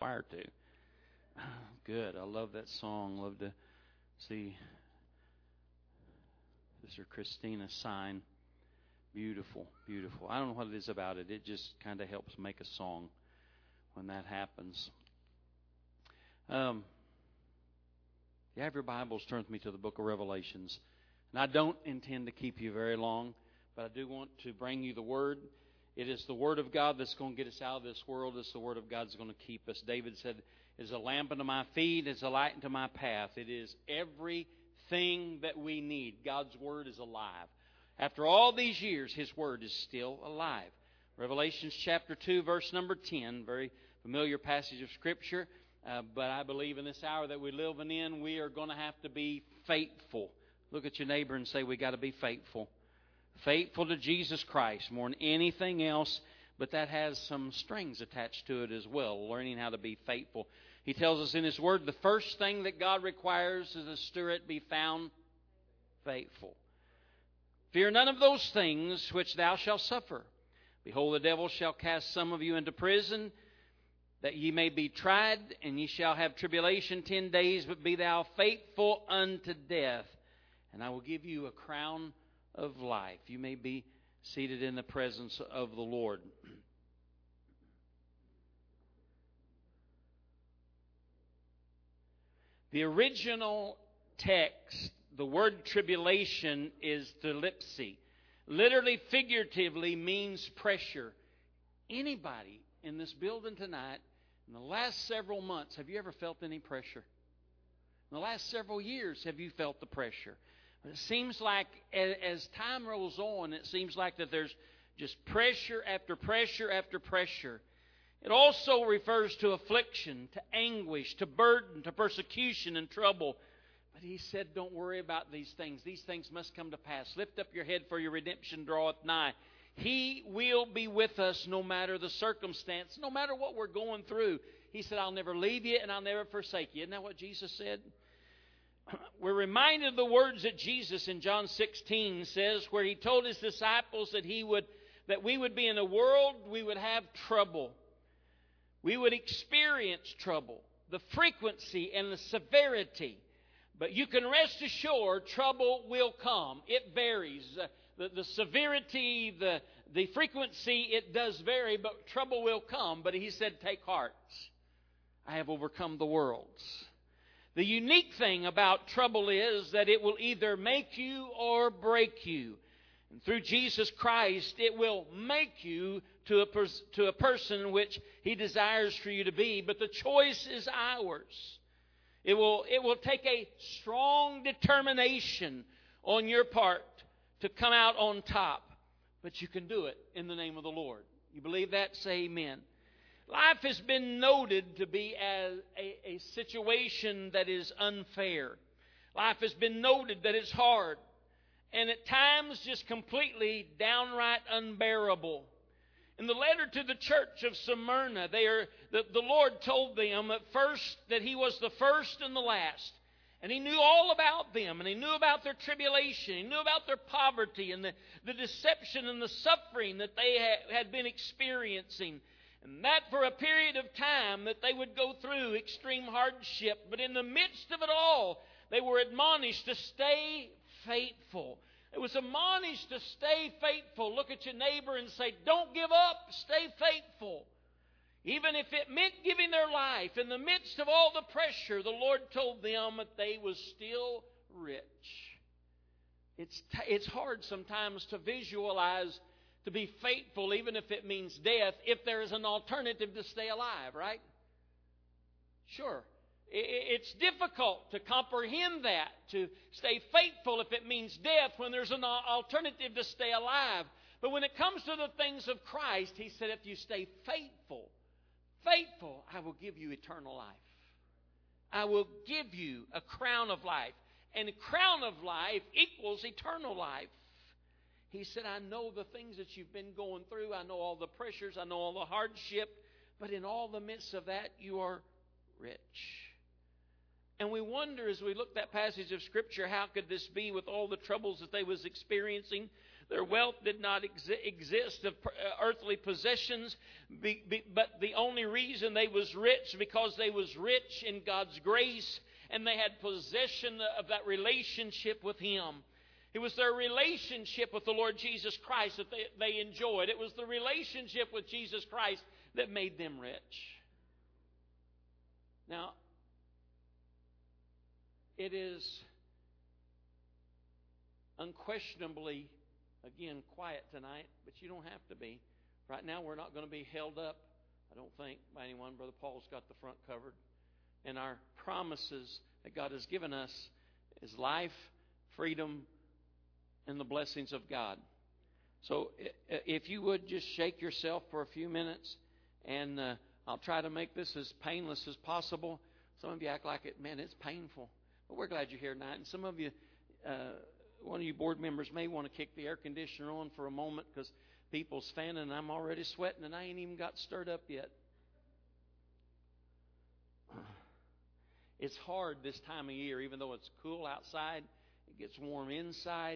choir too. Good. I love that song. Love to see Sister Christina sign. Beautiful, beautiful. I don't know what it is about it. It just kind of helps make a song when that happens. You have your Bibles, turn with me to the book of Revelations. And I don't intend to keep you very long, but I do want to bring you the Word. It is the Word of God that's going to get us out of this world. It's the Word of God that's going to keep us. David said, "It is a lamp unto my feet, it's a light unto my path." It is everything that we need. God's Word is alive. After all these years, His Word is still alive. Revelations chapter 2, verse number 10, very familiar passage of Scripture. But I believe in this hour that we're living in, we are going to have to be faithful. Look at your neighbor and say, we got to be faithful. Faithful to Jesus Christ more than anything else, but that has some strings attached to it as well, learning how to be faithful. He tells us in His Word, the first thing that God requires is a steward be found faithful. Fear none of those things which thou shalt suffer. Behold, the devil shall cast some of you into prison, that ye may be tried, and ye shall have tribulation 10 days, but be thou faithful unto death, and I will give you a crown of life. You may be seated in the presence of the Lord. The original text, the word tribulation is thlipsi. Literally, figuratively means pressure. Anybody in this building tonight, in the last several months, have you ever felt any pressure? In the last several years, have you felt the pressure? It seems like as time rolls on, it seems like that there's just pressure after pressure after pressure. It also refers to affliction, to anguish, to burden, to persecution and trouble. But He said, don't worry about these things. These things must come to pass. Lift up your head, for your redemption draweth nigh. He will be with us no matter the circumstance, no matter what we're going through. He said, I'll never leave you and I'll never forsake you. Isn't that what Jesus said? We're reminded of the words that Jesus in John 16 says, where He told His disciples that we would be in a world, we would have trouble. We would experience trouble, the frequency and the severity. But you can rest assured trouble will come. It varies. The severity, the frequency, it does vary, but trouble will come. But He said, take heart. I have overcome the world. The unique thing about trouble is that it will either make you or break you. And through Jesus Christ, it will make you to a person which He desires for you to be. But the choice is ours. It will take a strong determination on your part to come out on top. But you can do it in the name of the Lord. You believe that? Say amen. Life has been noted to be a situation that is unfair. Life has been noted that it's hard. And at times just completely downright unbearable. In the letter to the church of Smyrna, the Lord told them at first that He was the first and the last. And He knew all about them, and He knew about their tribulation. He knew about their poverty and the deception and the suffering that they had been experiencing. And that for a period of time that they would go through extreme hardship. But in the midst of it all, they were admonished to stay faithful. It was admonished to stay faithful. Look at your neighbor and say, don't give up, stay faithful. Even if it meant giving their life, in the midst of all the pressure, the Lord told them that they was still rich. It's hard sometimes to visualize to be faithful, even if it means death, if there is an alternative to stay alive, right? Sure. It's difficult to comprehend that, to stay faithful if it means death when there's an alternative to stay alive. But when it comes to the things of Christ, He said, if you stay faithful, I will give you eternal life. I will give you a crown of life. And a crown of life equals eternal life. He said, I know the things that you've been going through. I know all the pressures. I know all the hardship. But in all the midst of that, you are rich. And we wonder as we look at that passage of Scripture, how could this be with all the troubles that they was experiencing? Their wealth did not exist of earthly possessions, but the only reason they was rich because they was rich in God's grace, and they had possession of that relationship with Him. It was their relationship with the Lord Jesus Christ that they enjoyed. It was the relationship with Jesus Christ that made them rich. Now, it is unquestionably, again, quiet tonight, but you don't have to be. Right now, we're not going to be held up, I don't think, by anyone. Brother Paul's got the front covered. And our promises that God has given us is life, freedom, and the blessings of God. So if you would just shake yourself for a few minutes, and I'll try to make this as painless as possible. Some of you act like it, man, it's painful. But we're glad you're here tonight. And some of you, one of you board members may want to kick the air conditioner on for a moment because people's fanning and I'm already sweating and I ain't even got stirred up yet. It's hard this time of year, even though it's cool outside. It gets warm inside.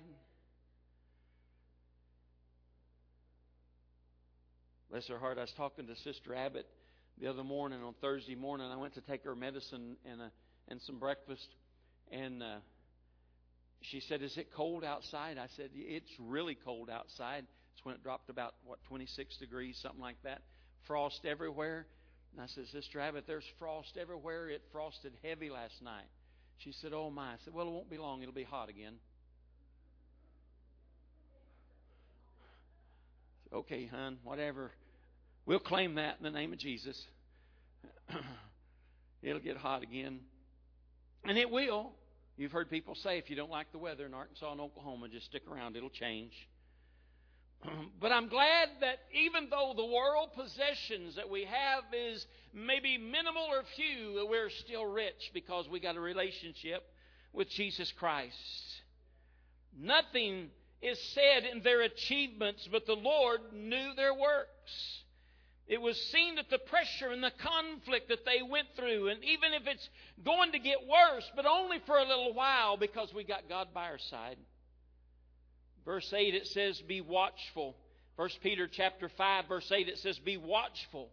Bless her heart. I was talking to Sister Abbott the other morning on Thursday morning. I went to take her medicine and some breakfast. And she said, "Is it cold outside?" I said, "It's really cold outside." It's when it dropped about, 26 degrees, something like that. Frost everywhere. And I said, "Sister Abbott, there's frost everywhere. It frosted heavy last night." She said, "Oh my." I said, "Well, it won't be long. It'll be hot again." "Okay, hon, whatever. We'll claim that in the name of Jesus." It'll get hot again. And it will. You've heard people say if you don't like the weather in Arkansas and Oklahoma, just stick around. It'll change. But I'm glad that even though the world possessions that we have is maybe minimal or few, we're still rich because we got a relationship with Jesus Christ. Nothing is said in their achievements, but the Lord knew their works. It was seen that the pressure and the conflict that they went through, and even if it's going to get worse, but only for a little while because we got God by our side. Verse 8, it says, "Be watchful." 1 Peter chapter 5, verse 8, it says, "Be watchful."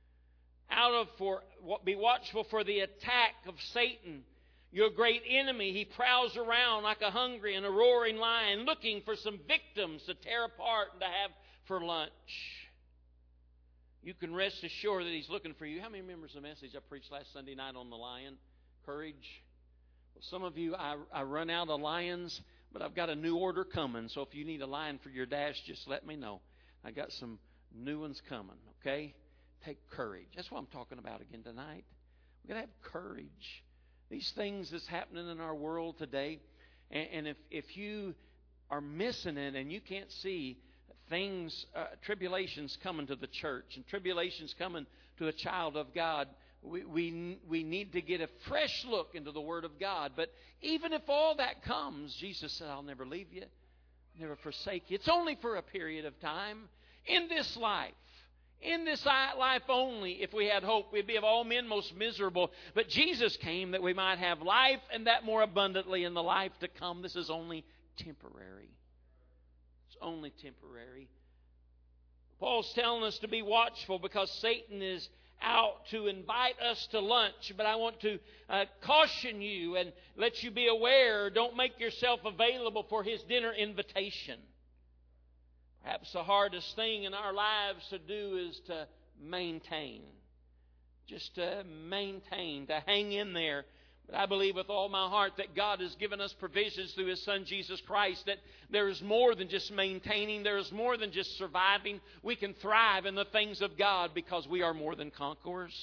Be watchful for the attack of Satan, your great enemy. He prowls around like a hungry and a roaring lion, looking for some victims to tear apart and to have for lunch. You can rest assured that he's looking for you. How many remembers the message I preached last Sunday night on the lion? Courage. Well, some of you, I run out of lions, but I've got a new order coming. So if you need a lion for your dash, just let me know. I got some new ones coming, okay? Take courage. That's what I'm talking about again tonight. We've got to have courage. These things that's happening in our world today, and if you are missing it and you can't see things, tribulations coming to the church and tribulations coming to a child of God, we need to get a fresh look into the Word of God. But even if all that comes, Jesus said, "I'll never leave you, never forsake you." It's only for a period of time in this life. In this life only, if we had hope, we'd be of all men most miserable. But Jesus came that we might have life, and that more abundantly in the life to come. This is only temporary. It's only temporary. Paul's telling us to be watchful because Satan is out to invite us to lunch. But I want to caution you and let you be aware, don't make yourself available for his dinner invitation. Perhaps the hardest thing in our lives to do is to maintain. Just to maintain, to hang in there. But I believe with all my heart that God has given us provisions through His Son Jesus Christ, that there is more than just maintaining, there is more than just surviving. We can thrive in the things of God because we are more than conquerors.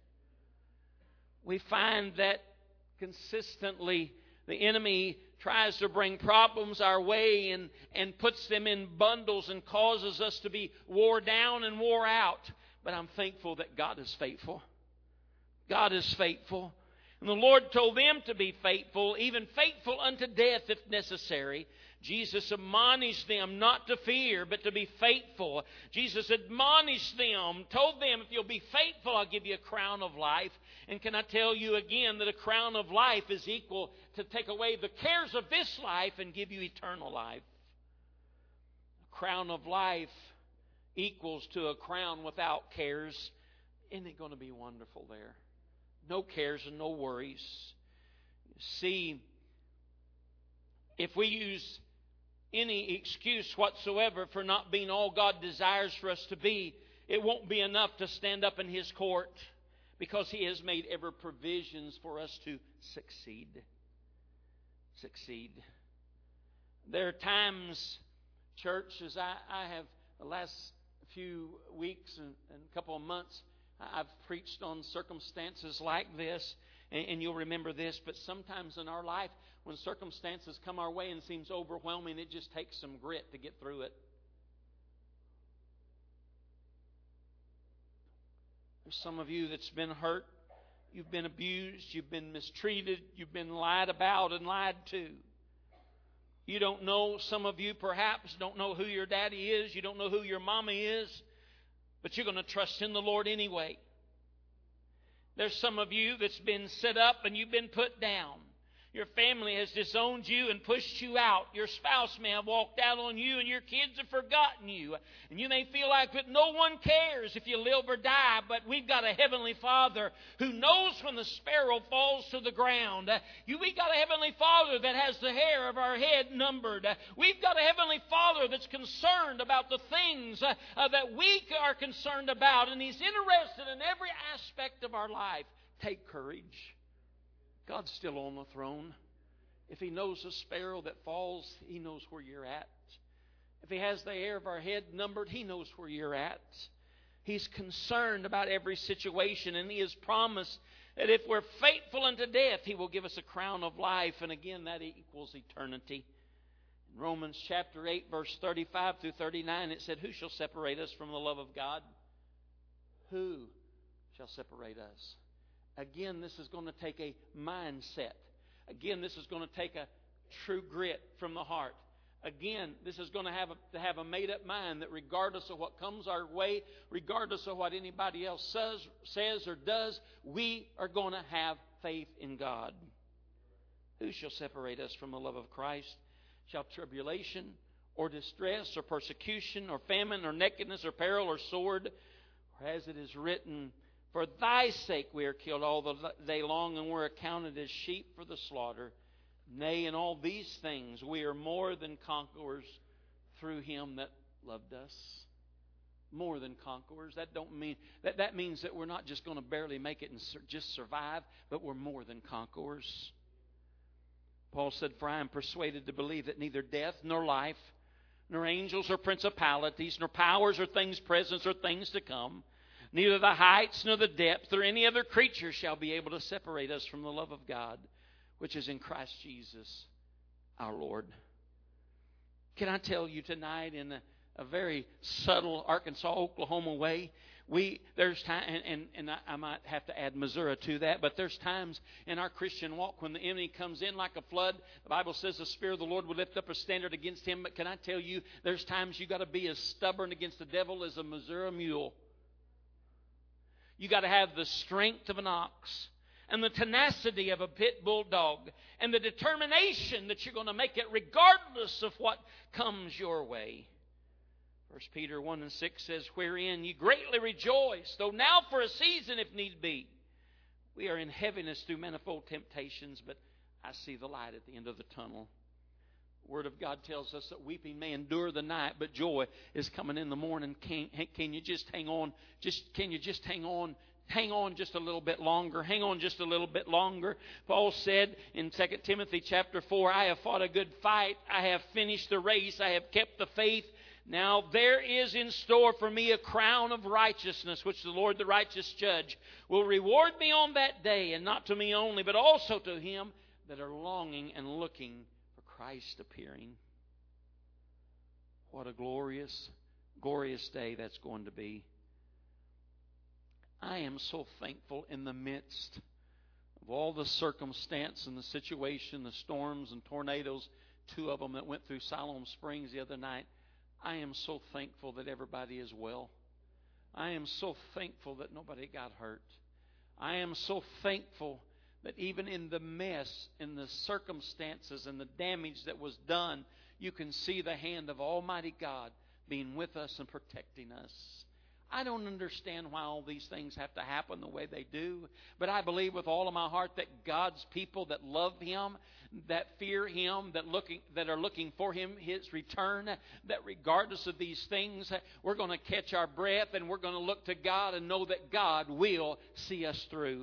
We find that consistently the enemy tries to bring problems our way and puts them in bundles and causes us to be wore down and wore out. But I'm thankful that God is faithful. God is faithful. And the Lord told them to be faithful, even faithful unto death if necessary. Jesus admonished them not to fear, but to be faithful. Jesus admonished them, told them, if you'll be faithful, I'll give you a crown of life. And can I tell you again that a crown of life is equal to take away the cares of this life and give you eternal life. crown of life equals to a crown without cares, isn't it going to be wonderful there? No cares and no worries. See, if we use any excuse whatsoever for not being all God desires for us to be, it won't be enough to stand up in His court, because He has made every provisions for us to succeed. Succeed. There are times, church, as I have the last few weeks and a couple of months, I've preached on circumstances like this, and you'll remember this, but sometimes in our life, when circumstances come our way and seems overwhelming, it just takes some grit to get through it. There's some of you that's been hurt, you've been abused, you've been mistreated, you've been lied about and lied to. You don't know, some of you perhaps don't know who your daddy is, you don't know who your mommy is, but you're going to trust in the Lord anyway. There's some of you that's been set up and you've been put down. Your family has disowned you and pushed you out. Your spouse may have walked out on you, and your kids have forgotten you. And you may feel like that no one cares if you live or die, but we've got a Heavenly Father who knows when the sparrow falls to the ground. We've got a Heavenly Father that has the hair of our head numbered. We've got a Heavenly Father that's concerned about the things that we are concerned about, and He's interested in every aspect of our life. Take courage. God's still on the throne. If He knows the sparrow that falls, He knows where you're at. If He has the hair of our head numbered, He knows where you're at. He's concerned about every situation, and He has promised that if we're faithful unto death, He will give us a crown of life. And again, that equals eternity. In Romans chapter 8, verse 35 through 39, it said, "Who shall separate us from the love of God?" Who shall separate us? Again, this is going to take a mindset. Again, this is going to take a true grit from the heart. Again, this is going to have a made-up mind that regardless of what comes our way, regardless of what anybody else says or does, we are going to have faith in God. Who shall separate us from the love of Christ? Shall tribulation or distress or persecution or famine or nakedness or peril or sword? Or as it is written, "For thy sake we are killed all the day long, and we're accounted as sheep for the slaughter. Nay, in all these things we are more than conquerors through Him that loved us." More than conquerors. That means that we're not just going to barely make it and just survive, but we're more than conquerors. Paul said, "For I am persuaded to believe that neither death nor life, nor angels or principalities, nor powers or things present or things to come, neither the heights nor the depth or any other creature shall be able to separate us from the love of God, which is in Christ Jesus our Lord." Can I tell you tonight, in a very subtle Arkansas, Oklahoma way, there's time, and I might have to add Missouri to that, but there's times in our Christian walk when the enemy comes in like a flood. The Bible says the Spirit of the Lord will lift up a standard against him. But can I tell you, there's times you got to be as stubborn against the devil as a Missouri mule. You got to have the strength of an ox and the tenacity of a pit bull dog and the determination that you're going to make it regardless of what comes your way. 1 Peter 1 and 6 says, "Wherein ye greatly rejoice, though now for a season, if need be. We are in heaviness through manifold temptations, but I see the light at the end of the tunnel." The Word of God tells us that weeping may endure the night, but joy is coming in the morning. Can you just hang on? Can you just hang on? Hang on just a little bit longer. Hang on just a little bit longer. Paul said in 2 Timothy chapter 4, "I have fought a good fight. I have finished the race. I have kept the faith. Now there is in store for me a crown of righteousness, which the Lord, the righteous judge, will reward me on that day, and not to me only, but also to him that are longing and looking for Christ appearing." What a glorious, glorious day that's going to be. I am so thankful in the midst of all the circumstance and the situation, the storms and tornadoes, 2 of them that went through Siloam Springs the other night. I am so thankful that everybody is well. I am so thankful that nobody got hurt. I am so thankful that even in the mess, in the circumstances and the damage that was done, you can see the hand of Almighty God being with us and protecting us. I don't understand why all these things have to happen the way they do, but I believe with all of my heart that God's people that love Him, that fear Him, that are looking for Him, His return, that regardless of these things, we're going to catch our breath and we're going to look to God and know that God will see us through.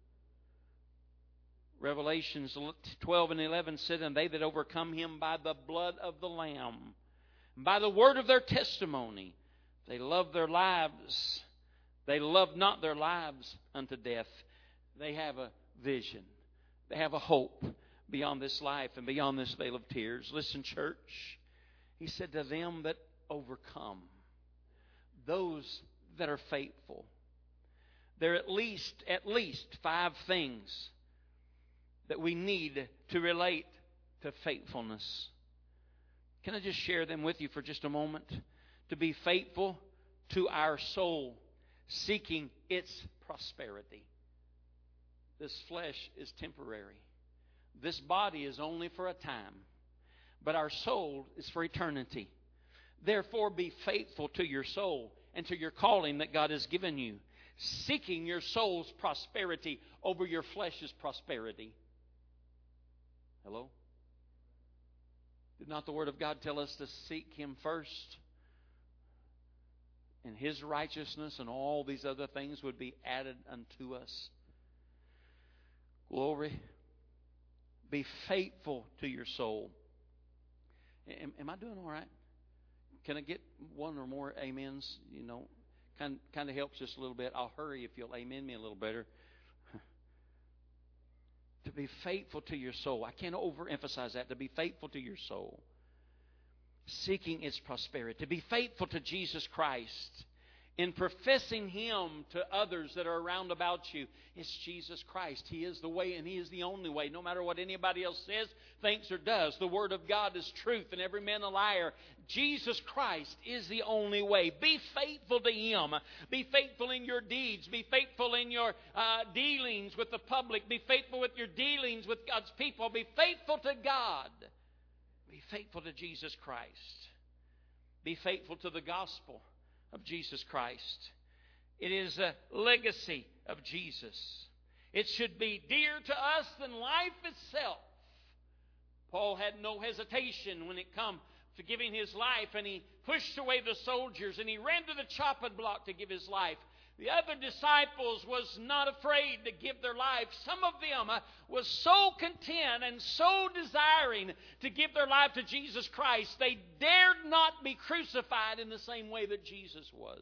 Revelations 12 and 11 said, "And they that overcome Him by the blood of the Lamb, by the word of their testimony, they love their lives. They love not their lives unto death." They have a vision. They have a hope beyond this life and beyond this vale of tears. Listen, church. He said to them that overcome, those that are faithful. There are at least 5 things that we need to relate to faithfulness. Can I just share them with you for just a moment? To be faithful to our soul, seeking its prosperity. This flesh is temporary. This body is only for a time. But our soul is for eternity. Therefore, be faithful to your soul and to your calling that God has given you, seeking your soul's prosperity over your flesh's prosperity. Hello? Did not the Word of God tell us to seek Him first? And His righteousness and all these other things would be added unto us. Glory. Be faithful to your soul. Am I doing all right? Can I get one or more amens? You know, kind of helps just a little bit. I'll hurry if you'll amen me a little better. To be faithful to your soul. I can't overemphasize that. To be faithful to your soul. Seeking its prosperity. To be faithful to Jesus Christ. In professing Him to others that are around about you. It's Jesus Christ. He is the way and He is the only way. No matter what anybody else says, thinks, or does. The Word of God is truth and every man a liar. Jesus Christ is the only way. Be faithful to Him. Be faithful in your deeds. Be faithful in your dealings with the public. Be faithful with your dealings with God's people. Be faithful to God. Be faithful to Jesus Christ. Be faithful to the gospel of Jesus Christ. It is a legacy of Jesus. It should be dear to us than life itself. Paul had no hesitation when it come to giving his life, and he pushed away the soldiers and he ran to the chopping block to give his life. The other disciples was not afraid to give their life. Some of them was so content and so desiring to give their life to Jesus Christ, they dared not be crucified in the same way that Jesus was.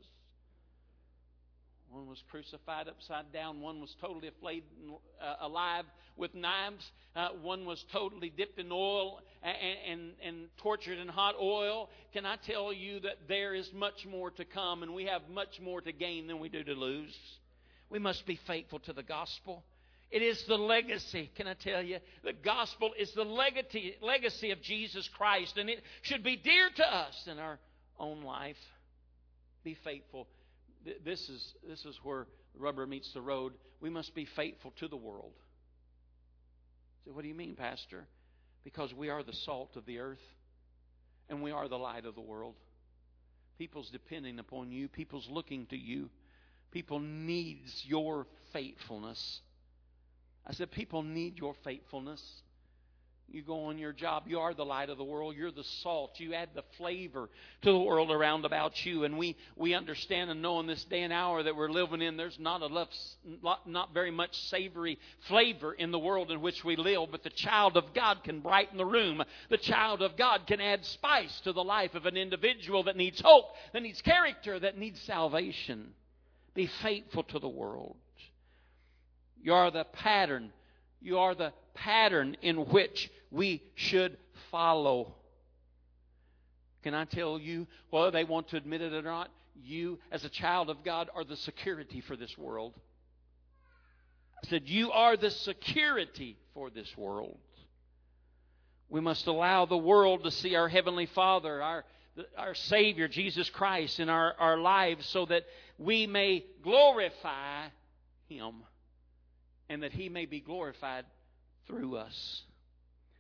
One was crucified upside down. One was totally alive with knives. One was totally dipped in oil and tortured in hot oil. Can I tell you that there is much more to come, and we have much more to gain than we do to lose? We must be faithful to the gospel. It is the legacy. Can I tell you? The gospel is the legacy of Jesus Christ, and it should be dear to us in our own life. Be faithful. This is where the rubber meets the road. We must be faithful to the world. So what do you mean, Pastor? Because we are the salt of the earth and we are the light of the world. People's depending upon you. People's looking to you. People needs your faithfulness. I said people need your faithfulness. You go on your job. You are the light of the world. You're the salt. You add the flavor to the world around about you. And we understand and know in this day and hour that we're living in, there's not very much savory flavor in the world in which we live. But the child of God can brighten the room. The child of God can add spice to the life of an individual that needs hope, that needs character, that needs salvation. Be faithful to the world. You are the pattern. You are the pattern in which we should follow. Can I tell you, whether they want to admit it or not, you as a child of God are the security for this world. I said, you are the security for this world. We must allow the world to see our Heavenly Father, our Savior, Jesus Christ, in our lives so that we may glorify Him and that He may be glorified through us.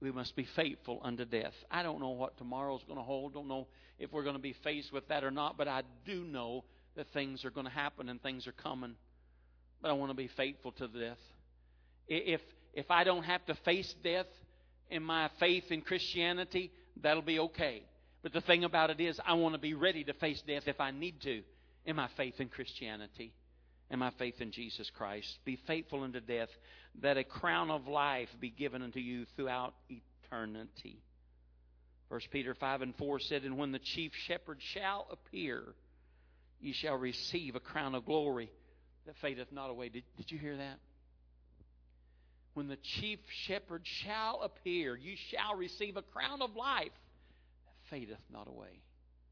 we must be faithful unto death. I don't know what tomorrow's going to hold. Don't know if we're going to be faced with that or not. But I do know that things are going to happen and things are coming. But I want to be faithful to death. If I don't have to face death in my faith in Christianity, that'll be okay. But the thing about it is, I want to be ready to face death if I need to in my faith in Christianity and my faith in Jesus Christ. Be faithful unto death, that a crown of life be given unto you throughout eternity. 1 Peter 5:4 said, and when the chief shepherd shall appear, ye shall receive a crown of glory that fadeth not away. Did you hear that? When the chief shepherd shall appear, you shall receive a crown of life that fadeth not away.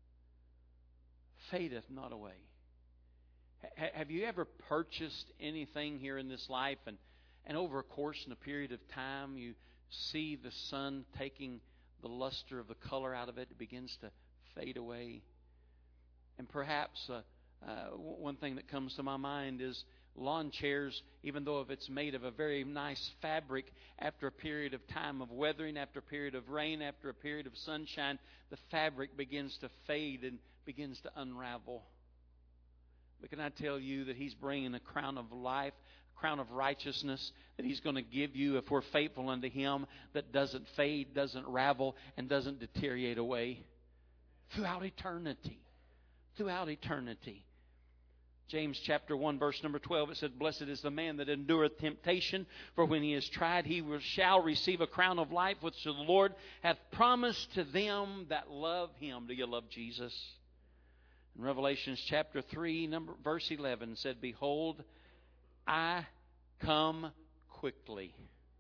Fadeth not away. Have you ever purchased anything here in this life and over a course and a period of time you see the sun taking the luster of the color out of it? It begins to fade away. And perhaps one thing that comes to my mind is lawn chairs, even though if it's made of a very nice fabric, after a period of time of weathering, after a period of rain, after a period of sunshine, the fabric begins to fade and begins to unravel. But can I tell you that He's bringing a crown of life, a crown of righteousness that He's going to give you if we're faithful unto Him, that doesn't fade, doesn't ravel, and doesn't deteriorate away throughout eternity. Throughout eternity. James chapter 1 verse number 12, it said, blessed is the man that endureth temptation, for when he is tried, he shall receive a crown of life, which the Lord hath promised to them that love Him. Do you love Jesus? In Revelation chapter 3, verse 11 said, behold, I come quickly.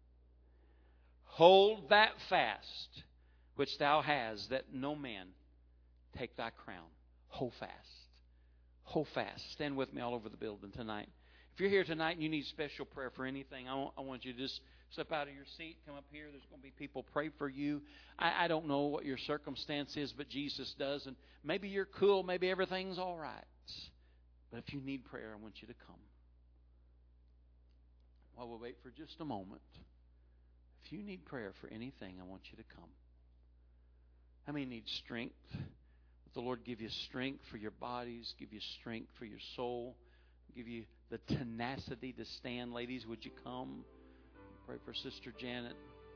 Hold that fast which thou hast, that no man take thy crown. Hold fast. Hold fast. Stand with me all over the building tonight. If you're here tonight and you need special prayer for anything, I want you to just step out of your seat, come up here. There's going to be people pray for you. I don't know what your circumstance is, but Jesus does. And maybe you're cool. Maybe everything's all right. But if you need prayer, I want you to come. While we wait for just a moment, if you need prayer for anything, I want you to come. How many need strength? The Lord give you strength for your bodies, give you strength for your soul, give you the tenacity to stand. Ladies, would you come? Pray for Sister Janet.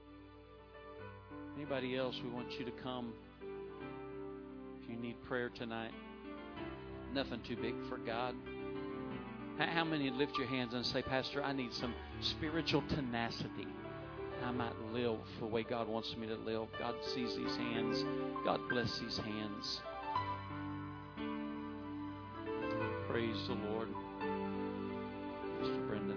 Anybody else, we want you to come. If you need prayer tonight, nothing too big for God. How many lift your hands and say, Pastor, I need some spiritual tenacity. I might live the way God wants me to live. God sees these hands. God bless these hands. Praise the Lord. Mr. Brendan.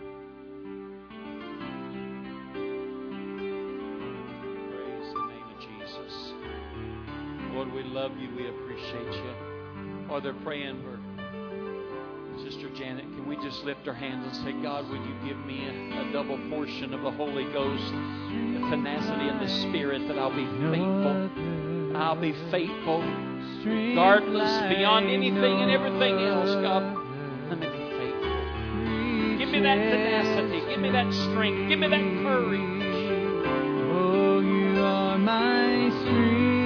Praise the name of Jesus. Lord, we love you. We appreciate you. While they're praying for Sister Janet, can we just lift our hands and say, God, would you give me a double portion of the Holy Ghost, the tenacity and the Spirit, that I'll be faithful. I'll be faithful. Regardless, beyond anything and everything else, God, let me be faithful. Give me that tenacity. Give me that strength. Give me that courage. Oh, you are my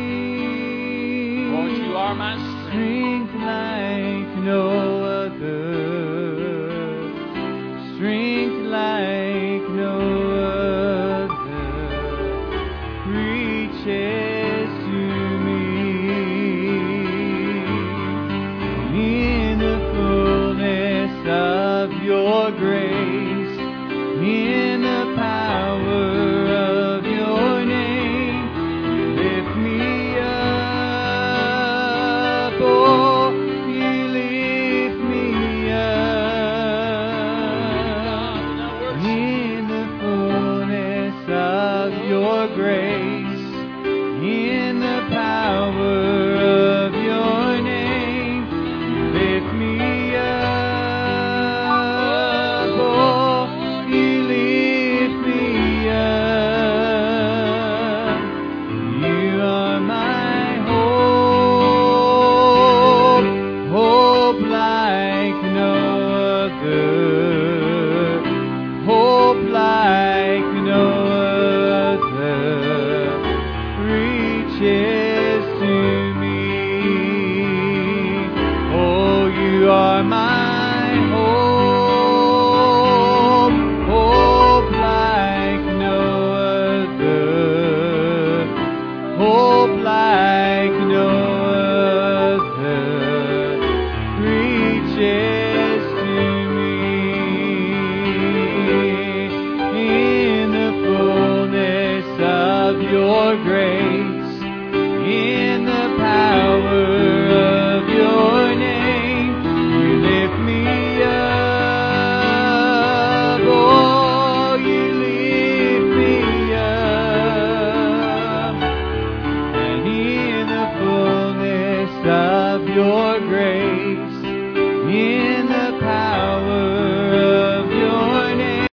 strength. Lord, you are my strength. Strength like no other.